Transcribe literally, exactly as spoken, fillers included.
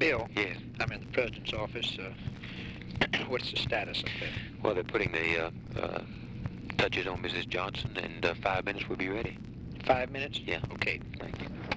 Bill? Yes. I'm in the president's office. Uh, what's the status of it? Well, they're putting the uh, uh, touches on Missus Johnson, and uh, five minutes will be ready. Five minutes? Yeah. Okay. Thank you.